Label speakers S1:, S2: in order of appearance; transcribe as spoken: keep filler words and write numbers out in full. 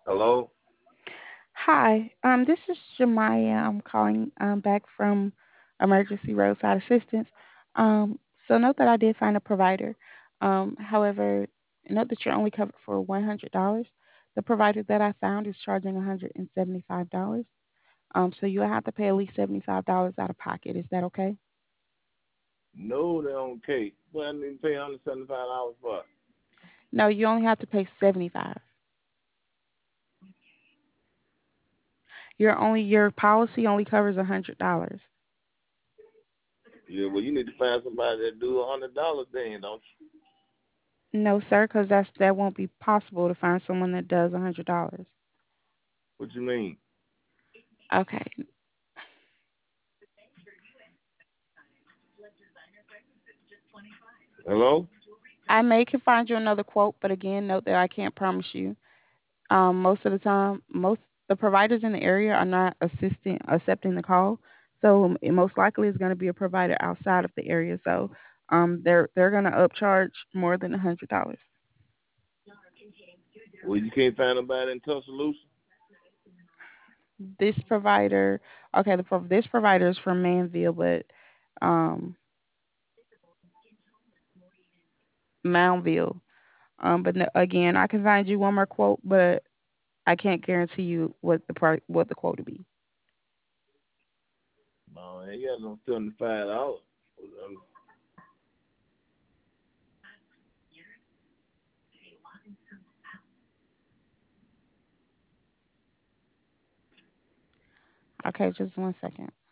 S1: Hello?
S2: Hi, um, this is Jemiah. I'm calling um, back from Emergency Roadside Assistance. Um, so note that I did find a provider. Um, however, note that you're only covered for one hundred dollars. The provider that I found is charging one hundred seventy-five dollars. Um, so you'll have to pay at least seventy-five dollars out of pocket. Is that okay?
S1: No, they don't pay. Well, I need to pay one hundred seventy-five dollars for.
S2: No, you only have to pay seventy-five. Your only your policy only covers one hundred dollars.
S1: Yeah, well, you need to find somebody that do one hundred dollars then, don't you?
S2: No, sir, because that's that won't be possible to find someone that does one hundred dollars.
S1: What you mean?
S2: Okay.
S1: Hello?
S2: I may can find you another quote, but again, note that I can't promise you. Um, most of the time, most the providers in the area are not assisting accepting the call, so it most likely is going to be a provider outside of the area. So, um, they're they're going to upcharge more than a hundred dollars.
S1: Well, you can't find nobody in Tuscaloosa?
S2: This provider, okay, the pro- this provider is from Manville, but um, Moundville. Um, but no, again, I can find you one more quote, but I can't guarantee you what the price, what the quote will be.
S1: No, ain't got no seventy-five dollars.
S2: Okay, just one second.